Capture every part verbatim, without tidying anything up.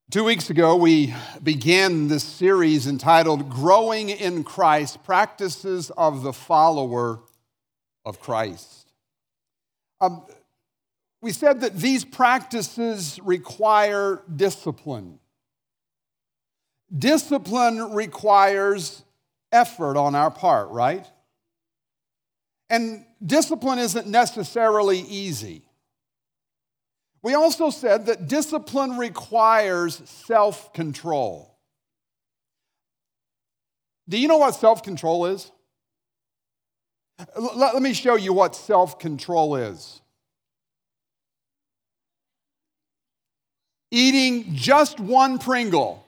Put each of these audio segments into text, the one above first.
Two weeks ago, we began this series entitled Growing in Christ, Practices of the Follower of Christ. Um, we said that these practices require discipline. Discipline requires effort on our part, right? And discipline isn't necessarily easy. We also said that discipline requires self-control. Do you know what self-control is? Let me show you what self-control is. Eating just one Pringle,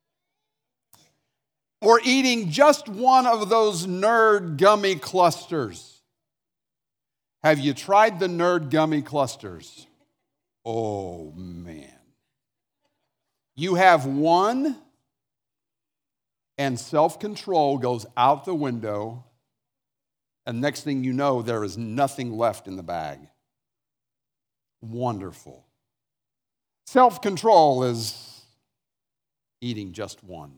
or eating just one of those Nerd gummy clusters. Have you tried the Nerd gummy clusters? Oh, man. You have one, and self-control goes out the window, and next thing you know, there is nothing left in the bag. Wonderful. Self-control is eating just one.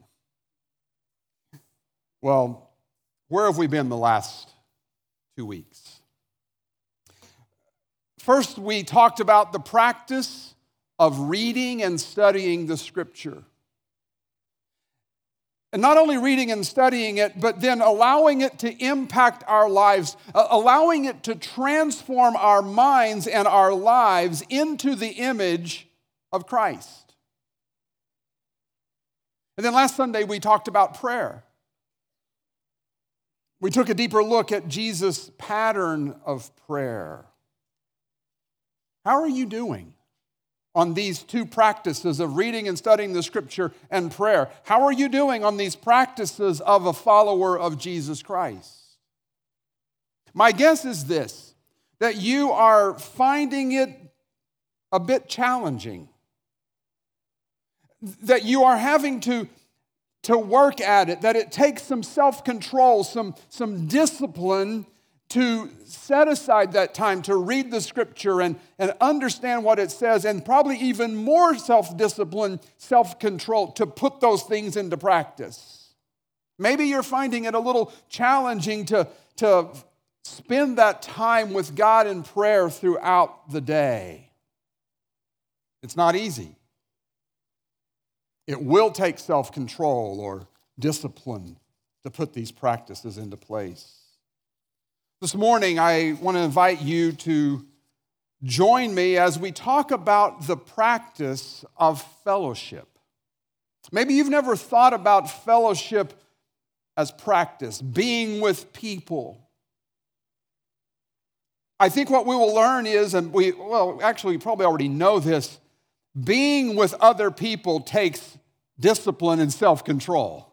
Well, where have we been the last two weeks? First, we talked about the practice of reading and studying the Scripture. And not only reading and studying it, but then allowing it to impact our lives, uh, allowing it to transform our minds and our lives into the image of Christ. And then last Sunday, we talked about prayer. We took a deeper look at Jesus' pattern of prayer. How are you doing on these two practices of reading and studying the Scripture and prayer? How are you doing on these practices of a follower of Jesus Christ? My guess is this, that you are finding it a bit challenging, that you are having to, to work at it, that it takes some self-control, some, some discipline to set aside that time to read the Scripture and, and understand what it says, and probably even more self-discipline, self-control to put those things into practice. Maybe you're finding it a little challenging to, to spend that time with God in prayer throughout the day. It's not easy. It will take self-control or discipline to put these practices into place. This morning, I want to invite you to join me as we talk about the practice of fellowship. Maybe you've never thought about fellowship as practice, being with people. I think what we will learn is, and we, well, actually, we probably already know this, being with other people takes discipline and self-control.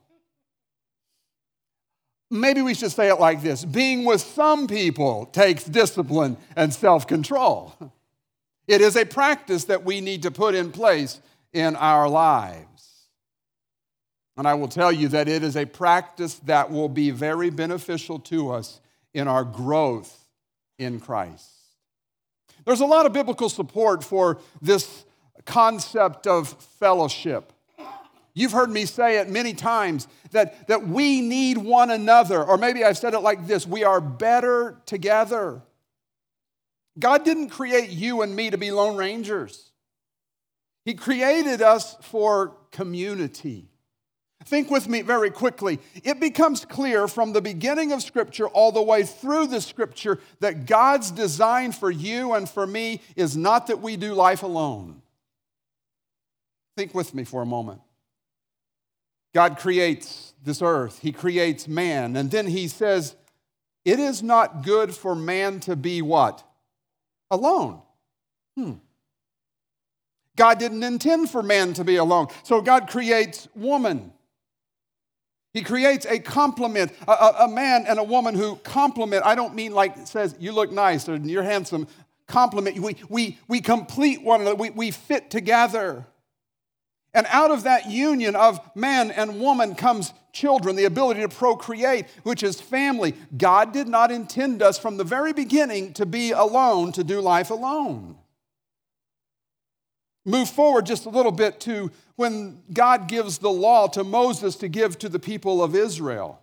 Maybe we should say it like this. Being with some people takes discipline and self-control. It is a practice that we need to put in place in our lives. And I will tell you that it is a practice that will be very beneficial to us in our growth in Christ. There's a lot of biblical support for this concept of fellowship. You've heard me say it many times that, that we need one another. Or maybe I've said it like this, we are better together. God didn't create you and me to be lone rangers. He created us for community. Think with me very quickly. It becomes clear from the beginning of Scripture all the way through the Scripture that God's design for you and for me is not that we do life alone. Think with me for a moment. God creates this earth. He creates man. And then he says, it is not good for man to be what? Alone. Hmm. God didn't intend for man to be alone. So God creates woman. He creates a complement, a, a, a man and a woman who complement. I don't mean like it says, you look nice or you're handsome. Complement. We, we, we complete one another. We, we fit together. And out of that union of man and woman comes children, the ability to procreate, which is family. God did not intend us from the very beginning to be alone, to do life alone. Move forward just a little bit to when God gives the law to Moses to give to the people of Israel.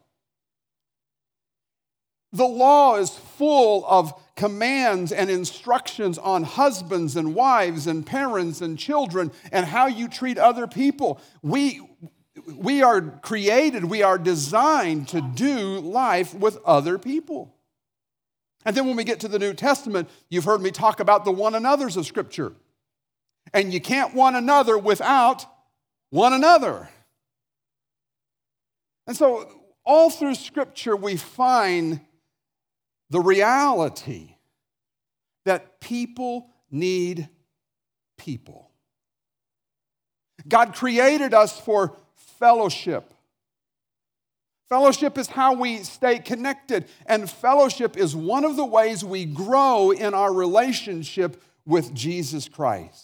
The law is full of commands and instructions on husbands and wives and parents and children and how you treat other people. We, we are created, we are designed to do life with other people. And then when we get to the New Testament, you've heard me talk about the one another's of Scripture. And you can't one another without one another. And so all through Scripture we find the reality that people need people. God created us for fellowship. Fellowship is how we stay connected, and fellowship is one of the ways we grow in our relationship with Jesus Christ.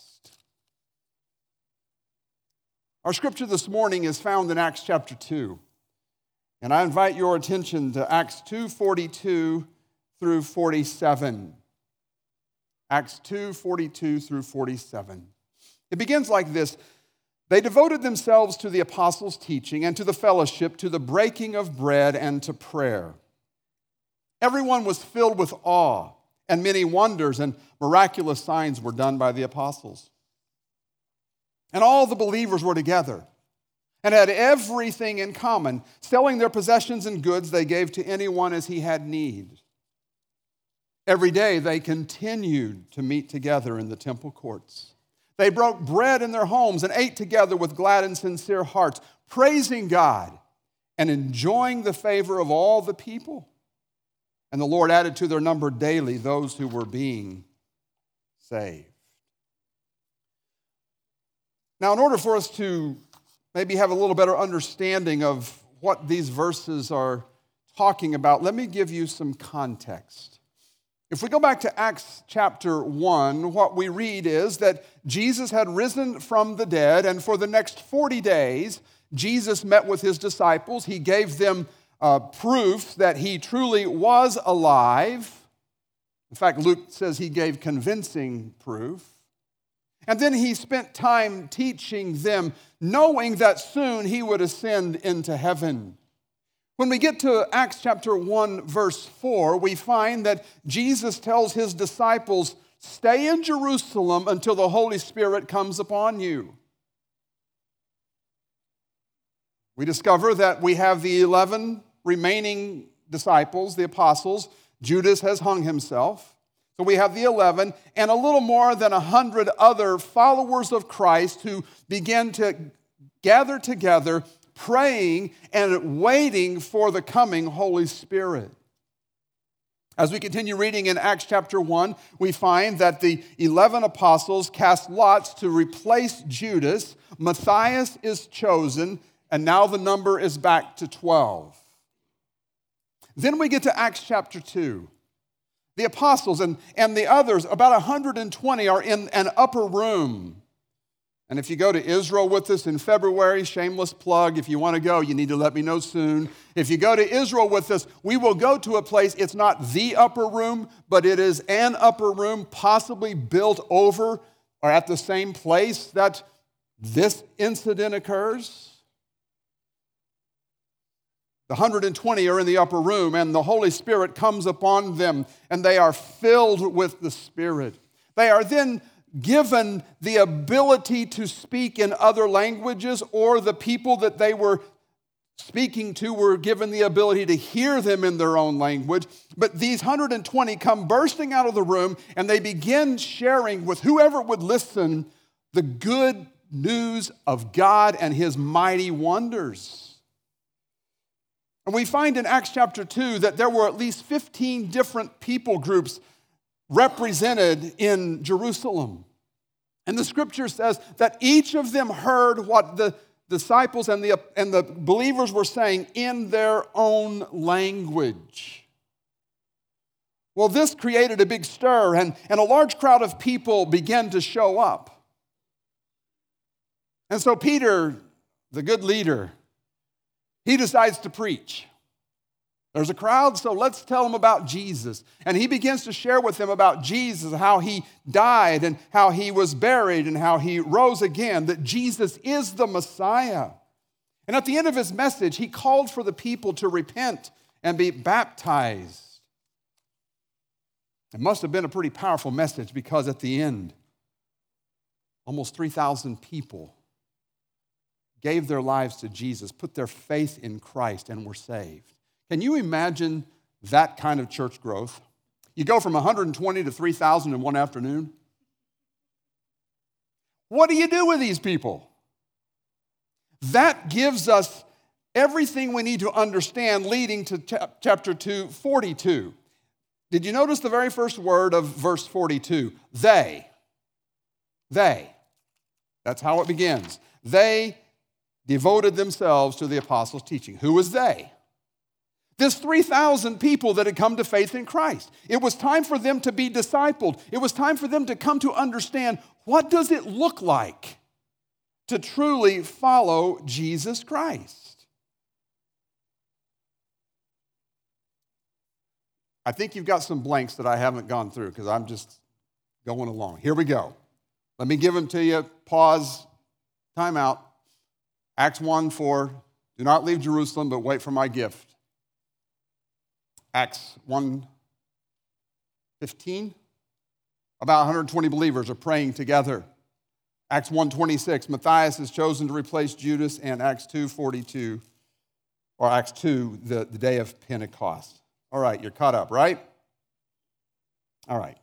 Our scripture this morning is found in Acts chapter two. And I invite your attention to Acts two forty-two through forty-seven. Acts two forty-two through forty-seven. It begins like this. They devoted themselves to the apostles' teaching and to the fellowship, to the breaking of bread and to prayer. Everyone was filled with awe, and many wonders and miraculous signs were done by the apostles. And all the believers were together and had everything in common. Selling their possessions and goods, they gave to anyone as he had need. Every day they continued to meet together in the temple courts. They broke bread in their homes and ate together with glad and sincere hearts, praising God and enjoying the favor of all the people. And the Lord added to their number daily those who were being saved. Now, in order for us to maybe have a little better understanding of what these verses are talking about, let me give you some context. If we go back to Acts chapter one, what we read is that Jesus had risen from the dead, and for the next forty days, Jesus met with his disciples. He gave them uh, proof that he truly was alive. In fact, Luke says he gave convincing proof. And then he spent time teaching them, knowing that soon he would ascend into heaven. When we get to Acts chapter one, verse four, we find that Jesus tells his disciples, stay in Jerusalem until the Holy Spirit comes upon you. We discover that we have the eleven remaining disciples, the apostles. Judas has hung himself. So we have the eleven and a little more than one hundred other followers of Christ who began to gather together, praying and waiting for the coming Holy Spirit. As we continue reading in Acts chapter one, we find that the eleven apostles cast lots to replace Judas. Matthias is chosen, and now the number is back to twelve. Then we get to Acts chapter two. The apostles and, and the others, about one hundred twenty, are in an upper room. And if you go to Israel with us in February, shameless plug, if you want to go, you need to let me know soon. If you go to Israel with us, we will go to a place, it's not the upper room, but it is an upper room possibly built over or at the same place that this incident occurs. The one hundred twenty are in the upper room, and the Holy Spirit comes upon them, and they are filled with the Spirit. They are then given the ability to speak in other languages, or the people that they were speaking to were given the ability to hear them in their own language. But these one hundred twenty come bursting out of the room, and they begin sharing with whoever would listen the good news of God and his mighty wonders. And we find in Acts chapter two that there were at least fifteen different people groups represented in Jerusalem. And the scripture says that each of them heard what the disciples and the, and the believers were saying in their own language. Well, this created a big stir, and, and a large crowd of people began to show up. And so Peter, the good leader, he decides to preach. There's a crowd, so let's tell them about Jesus. And he begins to share with them about Jesus, how he died and how he was buried and how he rose again, that Jesus is the Messiah. And at the end of his message, he called for the people to repent and be baptized. It must have been a pretty powerful message because at the end, almost three thousand people gave their lives to Jesus, put their faith in Christ, and were saved. Can you imagine that kind of church growth? You go from one hundred twenty to three thousand in one afternoon. What do you do with these people? That gives us everything we need to understand leading to chapter two, forty-two. Did you notice the very first word of verse forty-two? They. They. That's how it begins. They devoted themselves to the apostles' teaching. Who was they? This three thousand people that had come to faith in Christ. It was time for them to be discipled. It was time for them to come to understand, what does it look like to truly follow Jesus Christ? I think you've got some blanks that I haven't gone through because I'm just going along. Here we go. Let me give them to you. Pause. Time out. Acts one four. Do not leave Jerusalem, but wait for my gift. Acts one fifteen. About one hundred twenty believers are praying together. Acts one twenty-six. Matthias is chosen to replace Judas. And Acts two forty-two. Or Acts two, the, the day of Pentecost. All right, you're caught up, right? All right.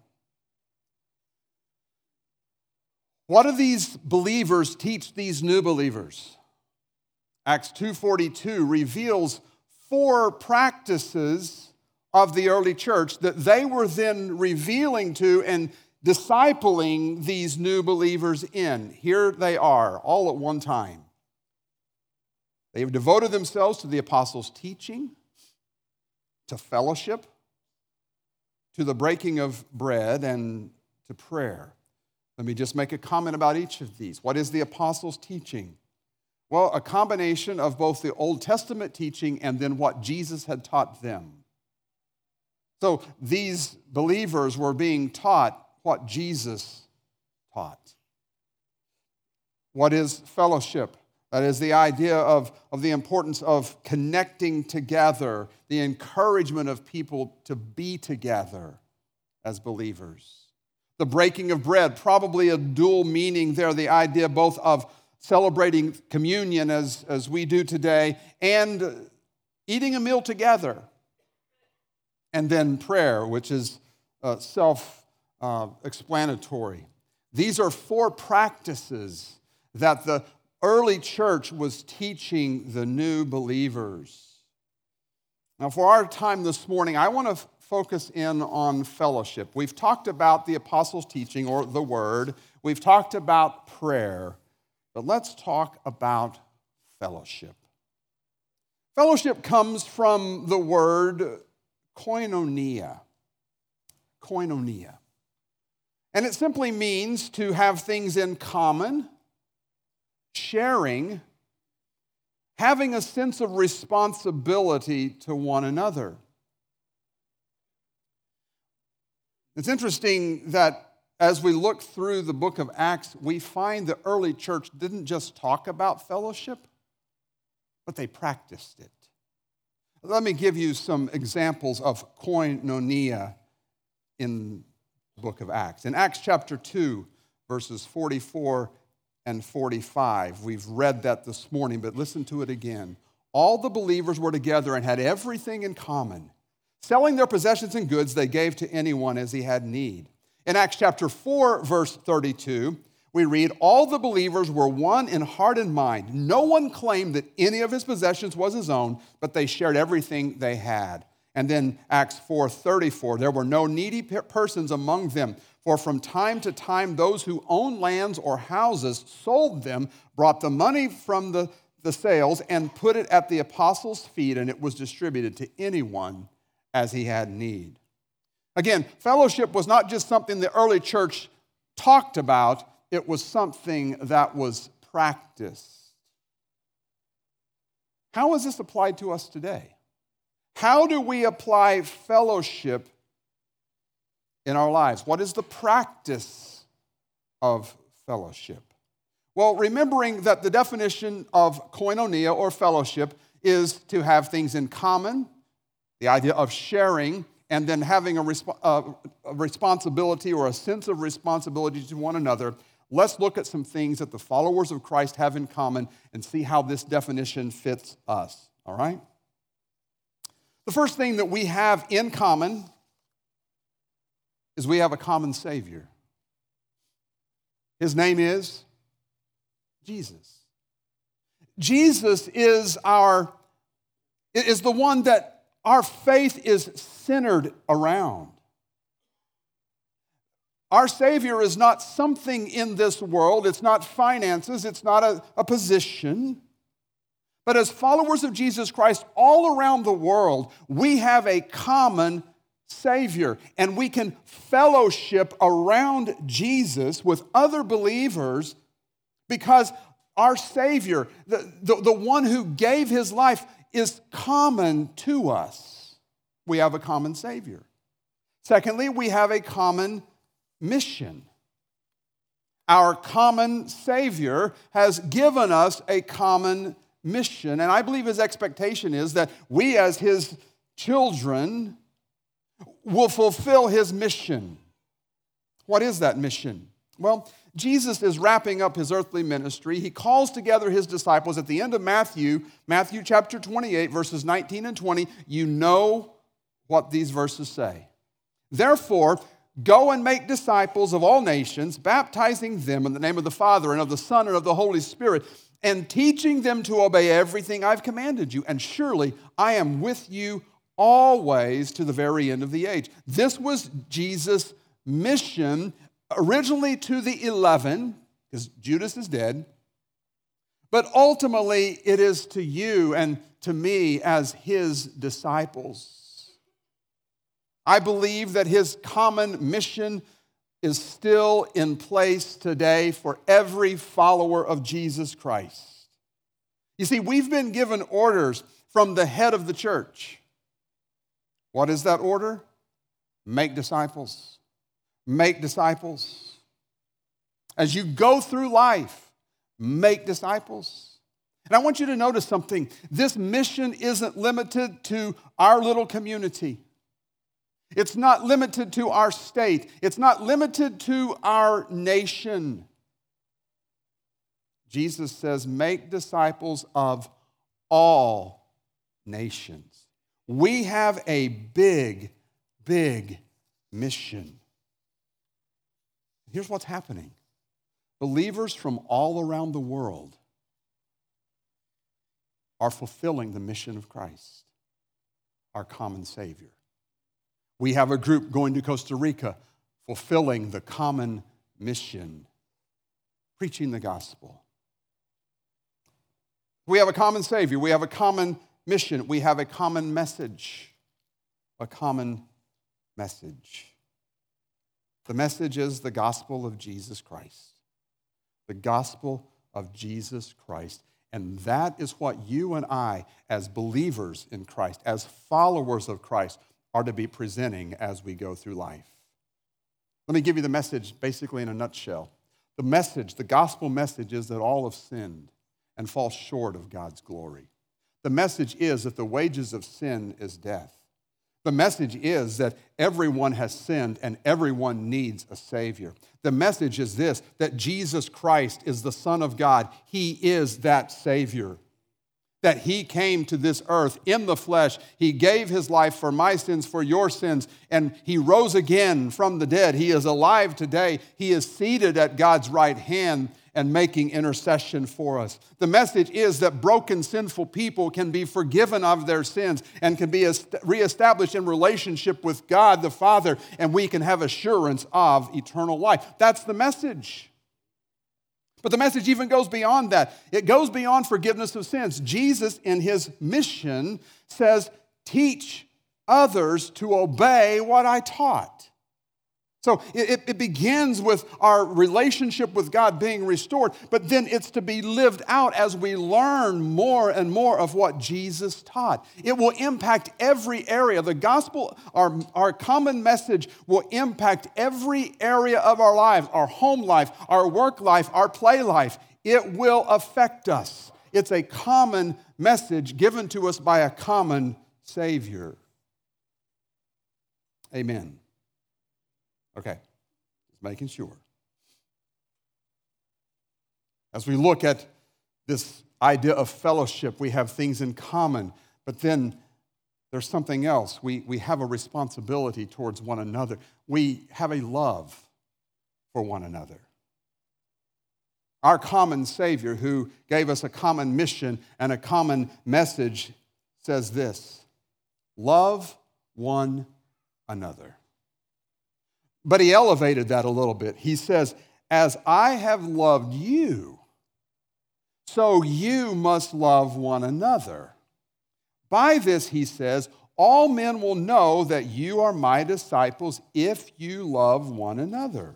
What do these believers teach these new believers? Acts two forty-two reveals four practices of the early church that they were then revealing to and discipling these new believers in. Here they are, all at one time. They have devoted themselves to the apostles' teaching, to fellowship, to the breaking of bread, and to prayer. Let me just make a comment about each of these. What is the apostles' teaching? Well, a combination of both the Old Testament teaching and then what Jesus had taught them. So these believers were being taught what Jesus taught. What is fellowship? That is the idea of, of the importance of connecting together, the encouragement of people to be together as believers. The breaking of bread, probably a dual meaning there, the idea both of celebrating communion as, as we do today and eating a meal together. And then prayer, which is uh, self-explanatory. Uh, These are four practices that the early church was teaching the new believers. Now, for our time this morning, I want to f- focus in on fellowship. We've talked about the apostles' teaching, or the word. We've talked about prayer. But let's talk about fellowship. Fellowship comes from the word koinonia. Koinonia. And it simply means to have things in common, sharing, having a sense of responsibility to one another. It's interesting that as we look through the book of Acts, we find the early church didn't just talk about fellowship, but they practiced it. Let me give you some examples of koinonia in the book of Acts. In Acts chapter two, verses forty-four and forty-five, we've read that this morning, but listen to it again. All the believers were together and had everything in common. Selling their possessions and goods, they gave to anyone as he had need. In Acts chapter four, verse thirty-two, we read, all the believers were one in heart and mind. No one claimed that any of his possessions was his own, but they shared everything they had. And then Acts four thirty-four, there were no needy persons among them, for from time to time those who owned lands or houses sold them, brought the money from the, the sales, and put it at the apostles' feet, and it was distributed to anyone as he had need. Again, fellowship was not just something the early church talked about, it was something that was practiced. How is this applied to us today? How do we apply fellowship in our lives? What is the practice of fellowship? Well, remembering that the definition of koinonia or fellowship is to have things in common, the idea of sharing, and then having a, resp- uh, a responsibility or a sense of responsibility to one another. Let's look at some things that the followers of Christ have in common and see how this definition fits us, all right? The first thing that we have in common is we have a common Savior. His name is Jesus. Jesus is our is the one that our faith is centered around. Our Savior is not something in this world. It's not finances. It's not a, a position. But as followers of Jesus Christ all around the world, we have a common Savior. And we can fellowship around Jesus with other believers because our Savior, the, the, the one who gave his life, is common to us. We have a common Savior. Secondly, we have a common mission. Our common Savior has given us a common mission, and I believe his expectation is that we as his children will fulfill his mission. What is that mission? Well, Jesus is wrapping up his earthly ministry. He calls together his disciples at the end of Matthew, Matthew chapter twenty-eight, verses nineteen and twenty. You know what these verses say. Therefore, go and make disciples of all nations, baptizing them in the name of the Father and of the Son and of the Holy Spirit, and teaching them to obey everything I've commanded you. And surely I am with you always to the very end of the age. This was Jesus' mission, originally to the eleven, because Judas is dead, but ultimately it is to you and to me as his disciples. I believe that his common mission is still in place today for every follower of Jesus Christ. You see, we've been given orders from the head of the church. What is that order? Make disciples. Make disciples. As you go through life, make disciples. And I want you to notice something. This mission isn't limited to our little community. It's not limited to our state. It's not limited to our nation. Jesus says, make disciples of all nations. We have a big, big mission. Here's what's happening. Believers from all around the world are fulfilling the mission of Christ, our common Savior. We have a group going to Costa Rica fulfilling the common mission, preaching the gospel. We have a common Savior. We have a common mission. We have a common message. A common message. The message is the gospel of Jesus Christ. The gospel of Jesus Christ. And that is what you and I, as believers in Christ, as followers of Christ, are to be presenting as we go through life. Let me give you the message basically in a nutshell. The message, the gospel message is that all have sinned and fall short of God's glory. The message is that the wages of sin is death. The message is that everyone has sinned and everyone needs a Savior. The message is this, that Jesus Christ is the Son of God. He is that Savior. That he came to this earth in the flesh. He gave his life for my sins, for your sins, and he rose again from the dead. He is alive today. He is seated at God's right hand and making intercession for us. The message is that broken, sinful people can be forgiven of their sins and can be reestablished in relationship with God the Father, and we can have assurance of eternal life. That's the message. But the message even goes beyond that. It goes beyond forgiveness of sins. Jesus, in his mission, says, teach others to obey what I taught. So it, it begins with our relationship with God being restored, but then it's to be lived out as we learn more and more of what Jesus taught. It will impact every area. The gospel, our, our common message, will impact every area of our lives, our home life, our work life, our play life. It will affect us. It's a common message given to us by a common Savior. Amen. Okay, just making sure. As we look at this idea of fellowship, we have things in common, but then there's something else. We, we have a responsibility towards one another. We have a love for one another. Our common Savior, who gave us a common mission and a common message, says this: love one another. But he elevated that a little bit. He says, as I have loved you, so you must love one another. By this, he says, all men will know that you are my disciples if you love one another.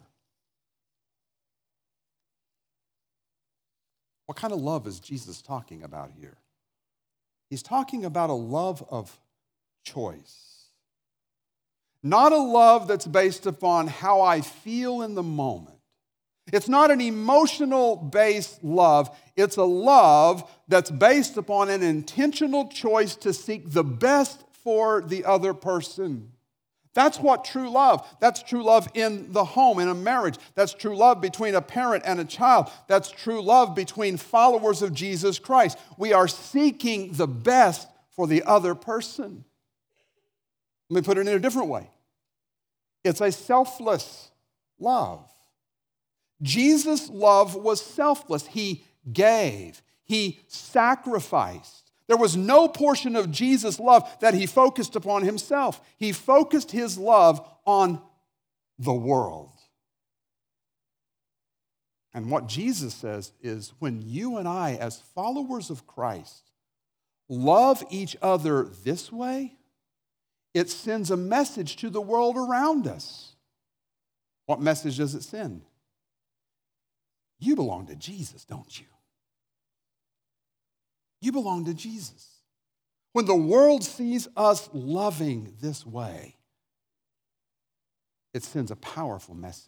What kind of love is Jesus talking about here? He's talking about a love of choice. Not a love that's based upon how I feel in the moment. It's not an emotional-based love. It's a love that's based upon an intentional choice to seek the best for the other person. That's what true love. That's true love in the home, in a marriage. That's true love between a parent and a child. That's true love between followers of Jesus Christ. We are seeking the best for the other person. Let me put it in a different way. It's a selfless love. Jesus' love was selfless. He gave. He sacrificed. There was no portion of Jesus' love that he focused upon himself. He focused his love on the world. And what Jesus says is, when you and I, as followers of Christ, love each other this way, it sends a message to the world around us. What message does it send? You belong to Jesus, don't you? You belong to Jesus. When the world sees us loving this way, it sends a powerful message.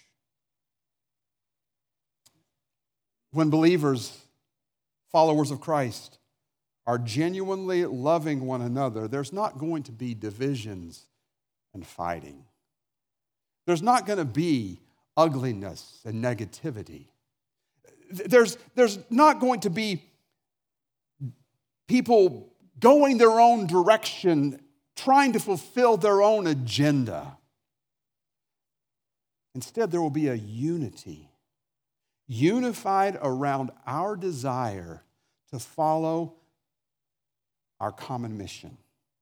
When believers, followers of Christ, are genuinely loving one another, there's not going to be divisions and fighting. There's not going to be ugliness and negativity. There's, there's not going to be people going their own direction, trying to fulfill their own agenda. Instead, there will be a unity, unified around our desire to follow our common mission,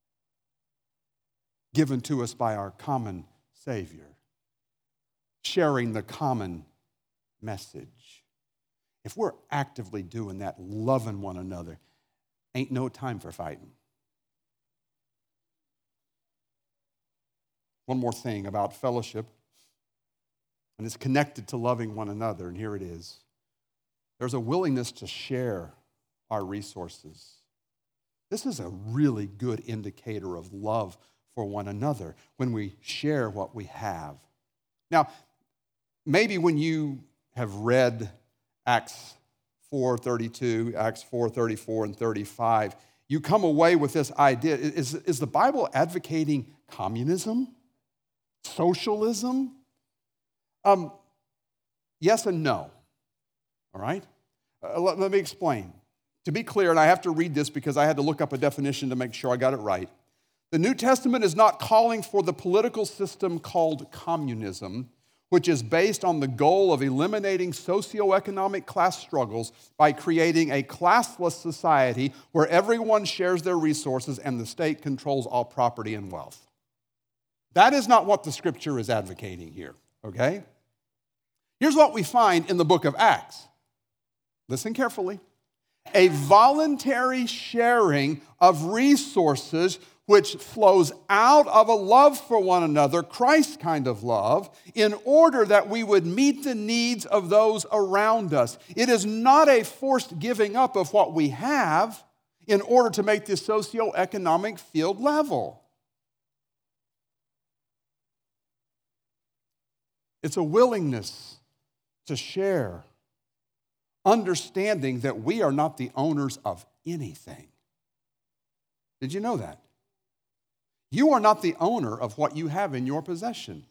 given to us by our common Savior, sharing the common message. If we're actively doing that, loving one another, ain't no time for fighting. One more thing about fellowship, and it's connected to loving one another, and here it is. There's a willingness to share our resources. This is a really good indicator of love for one another when we share what we have. Now, maybe when you have read Acts four thirty-two, Acts four thirty-four and thirty-five, you come away with this idea. Is, is the Bible advocating communism? Socialism? Um, yes and no. All right? Uh, let, let me explain. To be clear, and I have to read this because I had to look up a definition to make sure I got it right. The New Testament is not calling for the political system called communism, which is based on the goal of eliminating socioeconomic class struggles by creating a classless society where everyone shares their resources and the state controls all property and wealth. That is not what the Scripture is advocating here, okay? Here's what we find in the book of Acts. Listen carefully. A voluntary sharing of resources which flows out of a love for one another, Christ's kind of love, in order that we would meet the needs of those around us. It is not a forced giving up of what we have in order to make the socioeconomic field level. It's a willingness to share, understanding that we are not the owners of anything. Did you know that? You are not the owner of what you have in your possession.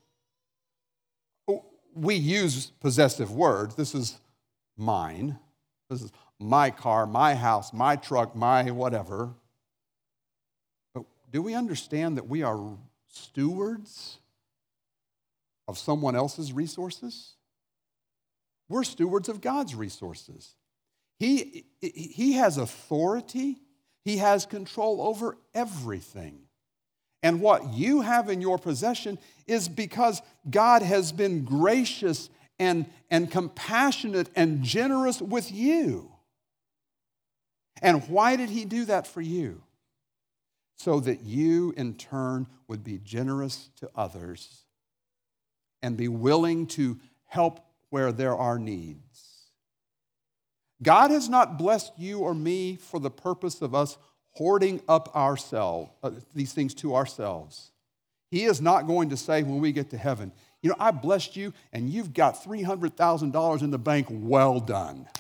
We use possessive words. This is mine. This is my car, my house, my truck, my whatever. But do we understand that we are stewards of someone else's resources? We're stewards of God's resources. He, he has authority. He has control over everything. And what you have in your possession is because God has been gracious and, and compassionate and generous with you. And why did he do that for you? So that you, in turn, would be generous to others and be willing to help where there are needs. God has not blessed you or me for the purpose of us hoarding up ourselves, uh, these things to ourselves. He is not going to say when we get to heaven, you know, I blessed you and you've got three hundred thousand dollars in the bank, well done.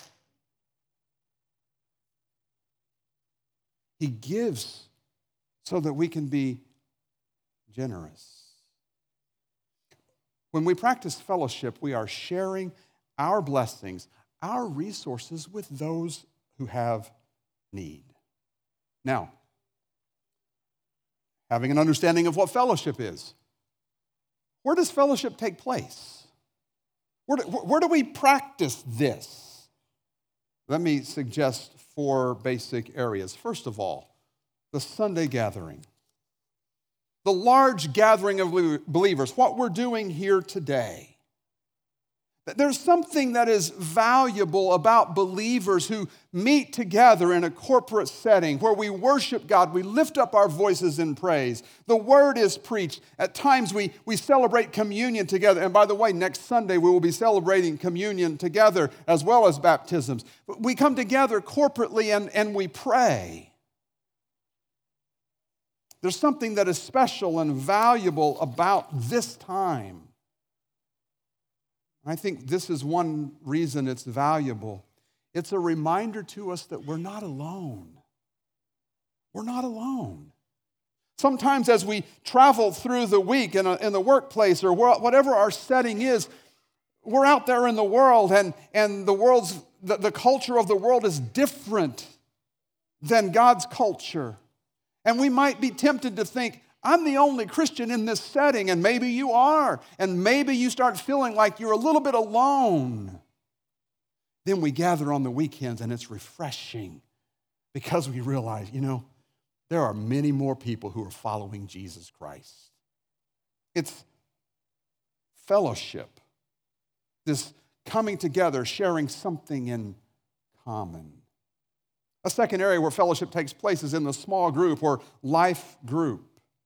He gives so that we can be generous. When we practice fellowship, we are sharing our blessings, our resources with those who have need. Now, having an understanding of what fellowship is, where does fellowship take place? Where do, where do we practice this? Let me suggest four basic areas. First of all, the Sunday gathering. The large gathering of believers, what we're doing here today. There's something that is valuable about believers who meet together in a corporate setting where we worship God, we lift up our voices in praise. The word is preached. At times we, we celebrate communion together. And by the way, next Sunday we will be celebrating communion together as well as baptisms. We come together corporately and, and we pray. There's something that is special and valuable about this time. I think this is one reason it's valuable. It's a reminder to us that we're not alone. We're not alone. Sometimes as we travel through the week in, a, in the workplace or whatever our setting is, we're out there in the world and, and the world's the, the culture of the world is different than God's culture. And we might be tempted to think, I'm the only Christian in this setting, and maybe you are, and maybe you start feeling like you're a little bit alone. Then we gather on the weekends, and it's refreshing because we realize, you know, there are many more people who are following Jesus Christ. It's fellowship, this coming together, sharing something in common. A second area where fellowship takes place is in the small group or life group.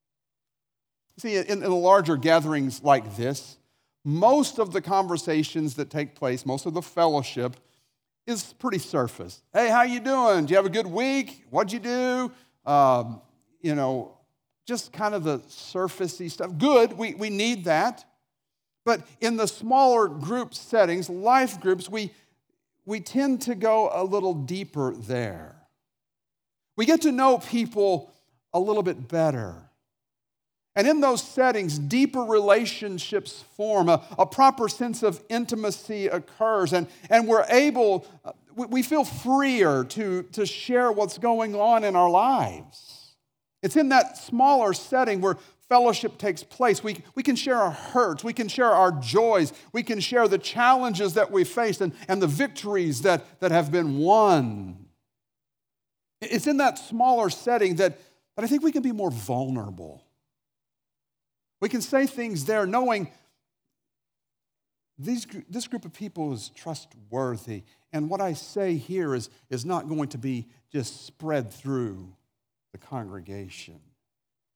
See, in, in the larger gatherings like this, most of the conversations that take place, most of the fellowship is pretty surface. Hey, how you doing? Do you have a good week? What'd you do? Um, you know, just kind of the surfacey stuff. Good, we, we need that. But in the smaller group settings, life groups, we, we tend to go a little deeper there. We get to know people a little bit better. And in those settings, deeper relationships form, a, a proper sense of intimacy occurs, and, and we're able, we, we feel freer to, to share what's going on in our lives. It's in that smaller setting where fellowship takes place. We, we can share our hurts, we can share our joys, we can share the challenges that we faced and, and the victories that, that have been won. It's in that smaller setting that, that I think we can be more vulnerable. We can say things there knowing these, this group of people is trustworthy. And what I say here is, is not going to be just spread through the congregation.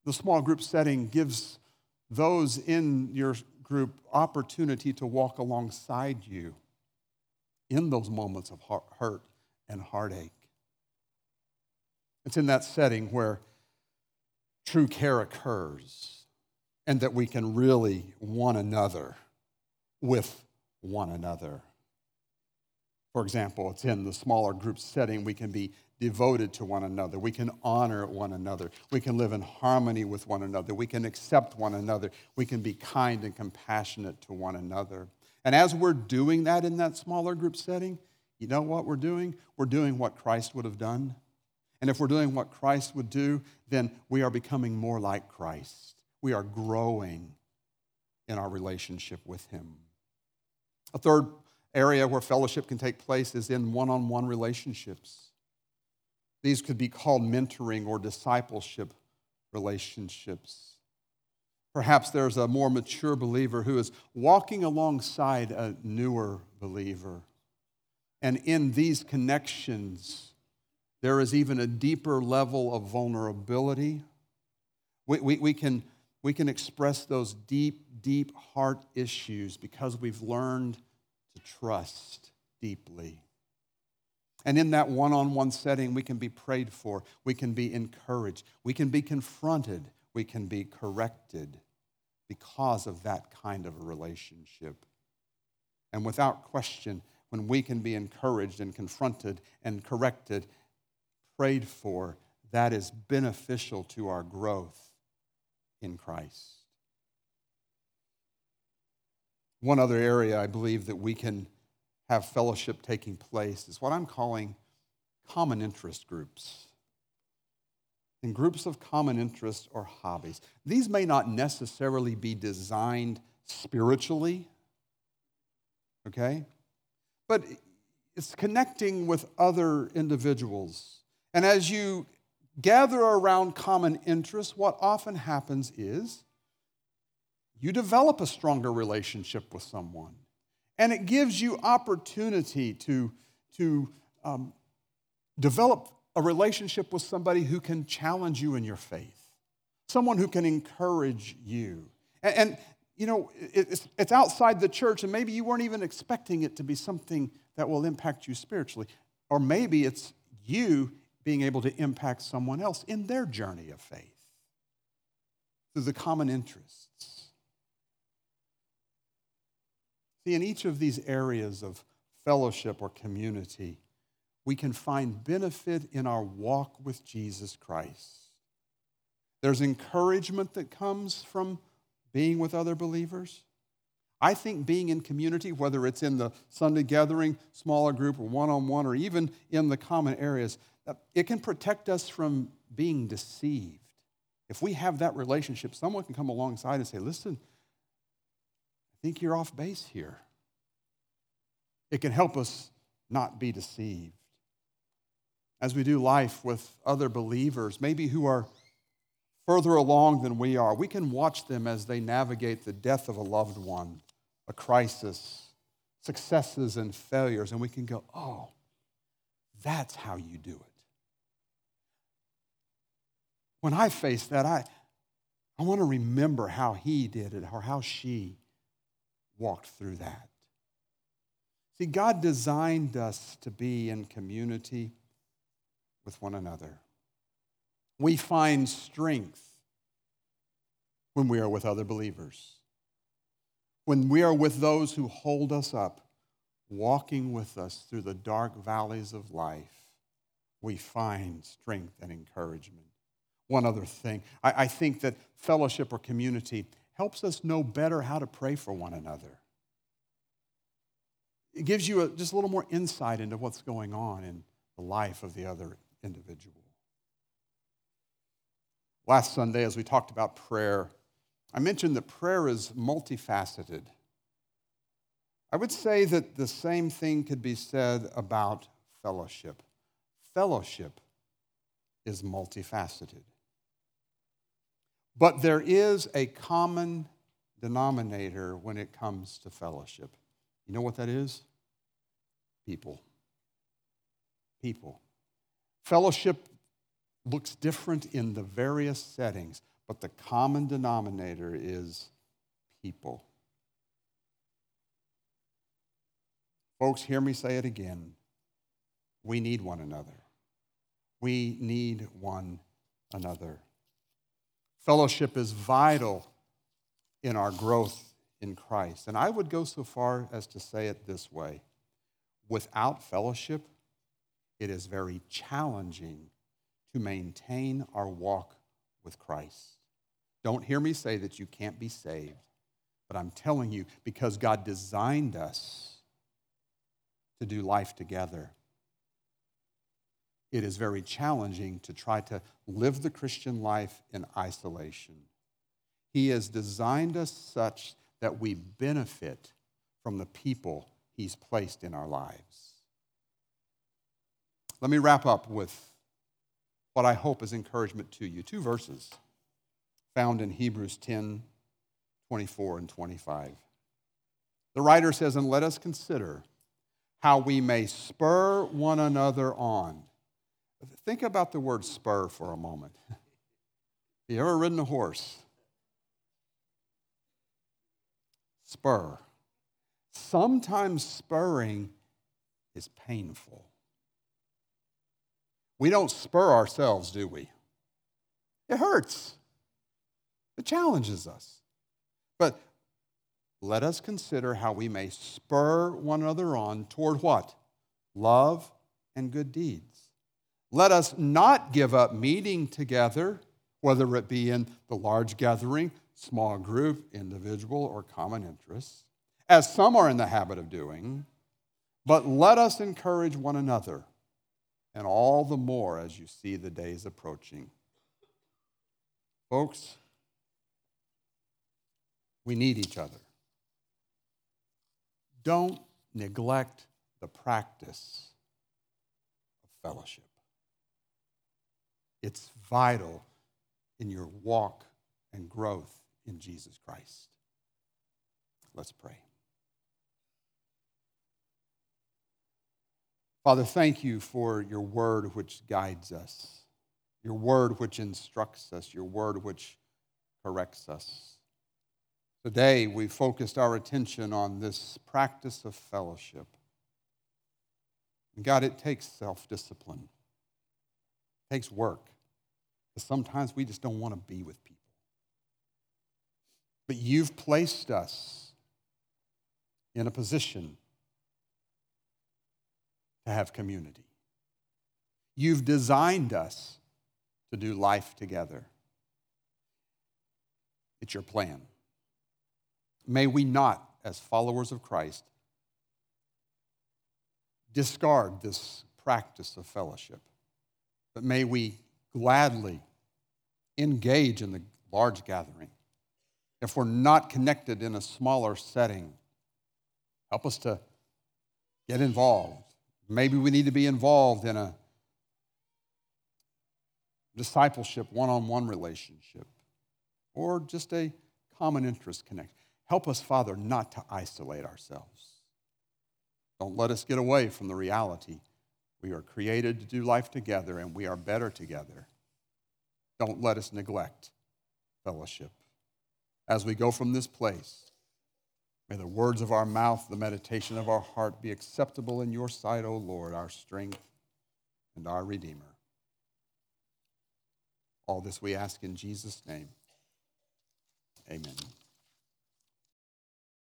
The small group setting gives those in your group opportunity to walk alongside you in those moments of hurt and heartache. It's in that setting where true care occurs and that we can really one another with one another. For example, it's in the smaller group setting we can be devoted to one another. We can honor one another. We can live in harmony with one another. We can accept one another. We can be kind and compassionate to one another. And as we're doing that in that smaller group setting, you know what we're doing? We're doing what Christ would have done. And if we're doing what Christ would do, then we are becoming more like Christ. We are growing in our relationship with him. A third area where fellowship can take place is in one-on-one relationships. These could be called mentoring or discipleship relationships. Perhaps there's a more mature believer who is walking alongside a newer believer. And in these connections, there is even a deeper level of vulnerability. We, we, we, can, we can express those deep, deep heart issues because we've learned to trust deeply. And in that one-on-one setting, we can be prayed for. We can be encouraged. We can be confronted. We can be corrected because of that kind of a relationship. And without question, when we can be encouraged and confronted and corrected, prayed for, that is beneficial to our growth in Christ. One other area I believe that we can have fellowship taking place is what I'm calling common interest groups. In groups of common interest or hobbies. These may not necessarily be designed spiritually, okay? But it's connecting with other individuals. And as you gather around common interests, what often happens is you develop a stronger relationship with someone. And it gives you opportunity to, to um, develop a relationship with somebody who can challenge you in your faith, someone who can encourage you. And, and you know, it's, it's outside the church, and maybe you weren't even expecting it to be something that will impact you spiritually. Or maybe it's you being able to impact someone else in their journey of faith through the common interests. See, in each of these areas of fellowship or community, we can find benefit in our walk with Jesus Christ. There's encouragement that comes from being with other believers. I think being in community, whether it's in the Sunday gathering, smaller group, or one-on-one, or even in the common areas, it can protect us from being deceived. If we have that relationship, someone can come alongside and say, listen, I think you're off base here. It can help us not be deceived. As we do life with other believers, maybe who are further along than we are, we can watch them as they navigate the death of a loved one, a crisis, successes and failures, and we can go, oh, that's how you do it. When I face that, I, I want to remember how he did it or how she walked through that. See, God designed us to be in community with one another. We find strength when we are with other believers. When we are with those who hold us up, walking with us through the dark valleys of life, we find strength and encouragement. One other thing, I, I think that fellowship or community helps us know better how to pray for one another. It gives you a, just a little more insight into what's going on in the life of the other individual. Last Sunday, as we talked about prayer, I mentioned that prayer is multifaceted. I would say that the same thing could be said about fellowship. Fellowship is multifaceted. But there is a common denominator when it comes to fellowship. You know what that is? People. People. Fellowship looks different in the various settings, but the common denominator is people. Folks, hear me say it again. We need one another. We need one another. Fellowship is vital in our growth in Christ. And I would go so far as to say it this way. Without fellowship, it is very challenging to maintain our walk with Christ. Don't hear me say that you can't be saved, but I'm telling you, because God designed us to do life together, it is very challenging to try to live the Christian life in isolation. He has designed us such that we benefit from the people He's placed in our lives. Let me wrap up with what I hope is encouragement to you. Two verses found in Hebrews ten, twenty-four and twenty-five. The writer says, "And let us consider how we may spur one another on." Think about the word spur for a moment. Have you ever ridden a horse? Spur. Sometimes spurring is painful. We don't spur ourselves, do we? It hurts. It challenges us. But let us consider how we may spur one another on toward what? Love and good deeds. Let us not give up meeting together, whether it be in the large gathering, small group, individual, or common interests, as some are in the habit of doing, but let us encourage one another, and all the more as you see the days approaching. Folks, we need each other. Don't neglect the practice of fellowship. It's vital in your walk and growth in Jesus Christ. Let's pray. Father, thank you for your word which guides us, your word which instructs us, your word which corrects us. Today, we focused our attention on this practice of fellowship. And God, it takes self-discipline. It takes work. Because sometimes we just don't want to be with people. But you've placed us in a position to have community. You've designed us to do life together. It's your plan. May we not, as followers of Christ, discard this practice of fellowship, but may we gladly engage in the large gathering. If we're not connected in a smaller setting, help us to get involved. Maybe we need to be involved in a discipleship, one-on-one relationship, or just a common interest connect. Help us, Father, not to isolate ourselves. Don't let us get away from the reality. We are created to do life together, and we are better together. Don't let us neglect fellowship. As we go from this place, may the words of our mouth, the meditation of our heart be acceptable in your sight, O Lord, our strength and our Redeemer. All this we ask in Jesus' name. Amen.